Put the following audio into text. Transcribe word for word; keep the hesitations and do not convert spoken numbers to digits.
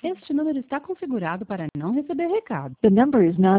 Este número está configurado para não receber recado. The number is not